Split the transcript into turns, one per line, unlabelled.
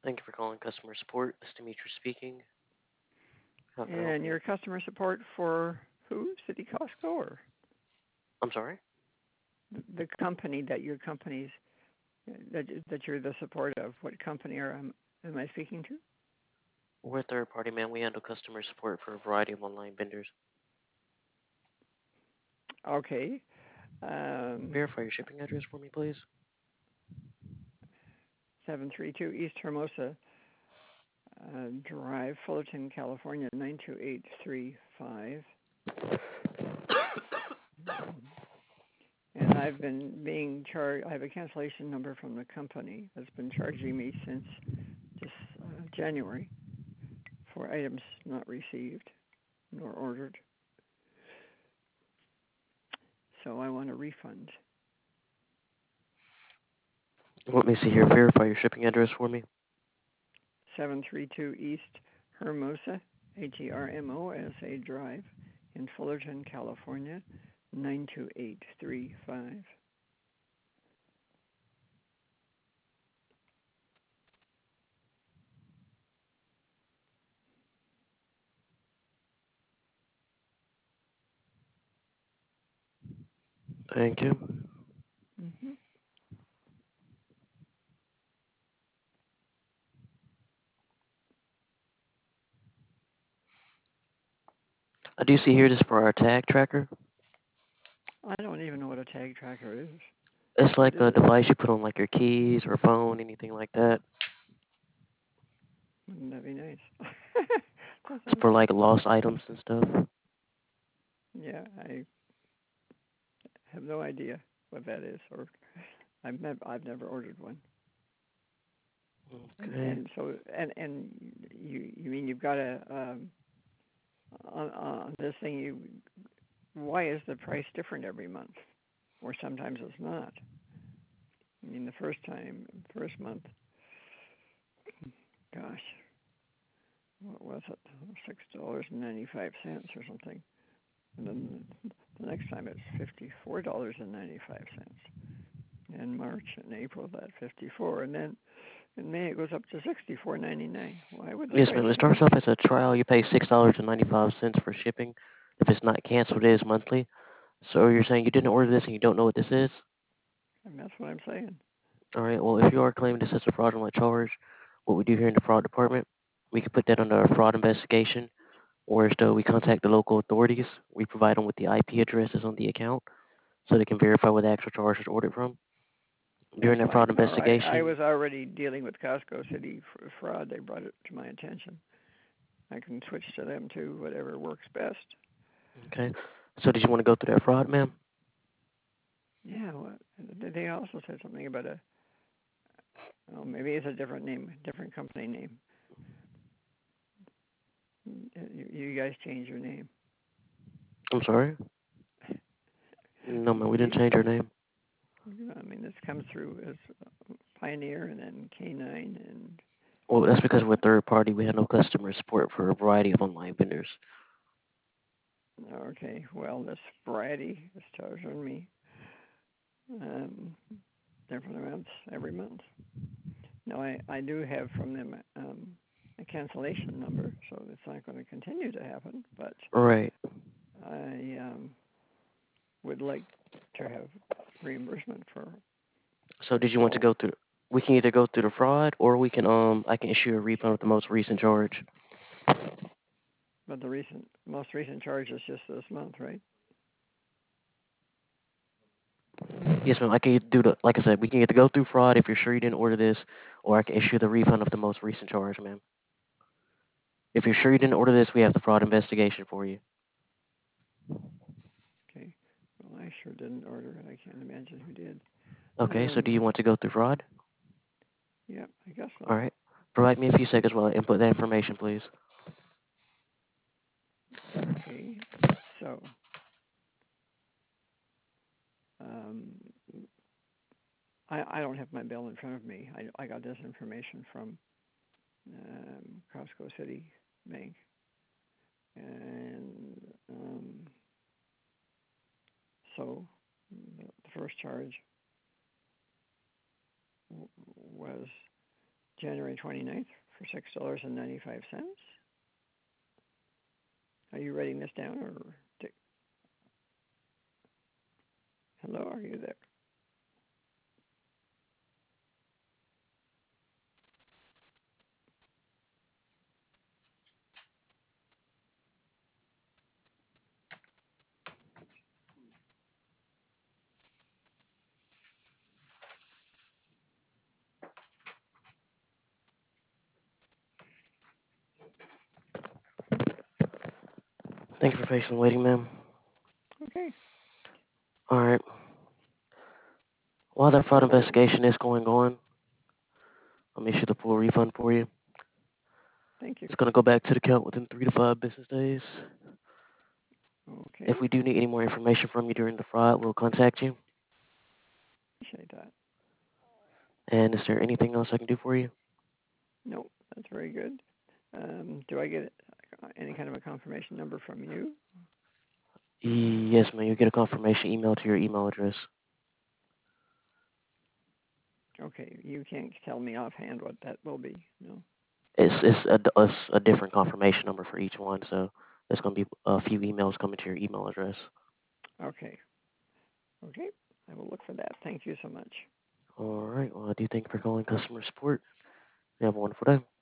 Thank you for calling customer support. This is Dimitri speaking. How can I help
And
you?
your customer support for who? City Costco or
I'm sorry?
the company that your company's that you're the support of? What company am I speaking to?
We're a third party, man. We handle customer support for a variety of online vendors.
Okay. Um,
Verify your shipping address for me, please.
732 East Hermosa Drive, Fullerton, California 92835. And I've been being charged. I have a cancellation number from the company that's been charging me since just January for items not received nor ordered. So I want a refund.
Let me see here. Verify your shipping address for me.
732 East Hermosa, Hermosa Drive in Fullerton, California, 92835.
Thank you.
Mm-hmm.
I do see here this for our tag tracker.
I don't even know what a tag tracker is.
It's
What
like
is
a
it?
device you put on like your keys or phone, anything like that.
Wouldn't that be nice? That
It's
sounds
for
nice.
like lost items and stuff.
Yeah, I have no idea what that is, or I've never ordered one.
Okay.
And you mean you've got a on this thing you why is the price different every month, or sometimes it's not? I mean, first month, gosh, what was it? $6.95 or something, and then the next time it's $54.95. In March and April, that 54, and then in May it goes up to $64.99. Why would the
Yes,
price
ma'am. It
change?
starts off as a trial. You pay $6.95 for shipping. If it's not canceled, it is monthly. So you're saying you didn't order this and you don't know what this is?
And that's what I'm saying.
All right. Well, if you are claiming this as a fraudulent charge, what we do here in the fraud department, we can put that under a fraud investigation, or still we contact the local authorities. We provide them with the IP addresses on the account so they can verify where the actual charge was ordered from.
That's
During that fraud
fine. No, I
investigation,
was already dealing with Costco City fraud. They brought it to my attention. I can switch to them too, whatever works best.
okay. So did you want to go through that fraud, ma'am?
Yeah, what? They also said something about maybe it's a different name, different company name. You guys changed your name.
I'm sorry. No, man. We didn't
You,
change our name.
I mean, this comes through as Pioneer and then K9 and
Well, that's because we're third party. We have no customer support for a variety of online vendors.
okay. Well, this variety is charging me um, different amounts every month. Now, I do have from them a cancellation number, so it's not going to continue to happen. But
Right.
I would like to have reimbursement for
So did you want to
all.
go through? We can either go through the fraud, or we can I can issue a refund with the most recent charge.
But the most recent charge is just this month, right?
Yes, ma'am. I can either do the like I said. We can either go through fraud if you're sure you didn't order this, or I can issue the refund of the most recent charge, ma'am. If you're sure you didn't order this, we have the fraud investigation for you.
Okay. Well, I sure didn't order it. I can't imagine who did.
Okay. So do you want to go through fraud?
Yeah, I guess so.
All right. Provide me a few seconds while I input that information, please.
Okay. So, um, I don't have my bill in front of me. I got this information from Costco City Bank, and so the first charge was January 29th for $6.95. Are you writing this down or hello? Are you there?
Thank you for patiently waiting, ma'am.
Okay.
All right. While that fraud
So
investigation is going on, let me issue the full refund for you.
thank you.
It's going to go back to the account within 3 to 5 business days.
Okay.
If we do need any more information from you during the fraud, we'll contact you.
Appreciate that.
And is there anything else I can do for you?
No, that's very good. Do I get any kind of a confirmation number from you?
Yes, ma'am. You'll get a confirmation email to your email address.
Okay. You can't tell me offhand what that will be. No.
It's a different confirmation number for each one, so there's going to be a few emails coming to your email address.
Okay. Okay. I will look for that. Thank you so much.
All right. Well, I do thank you for calling customer support. You have a wonderful day.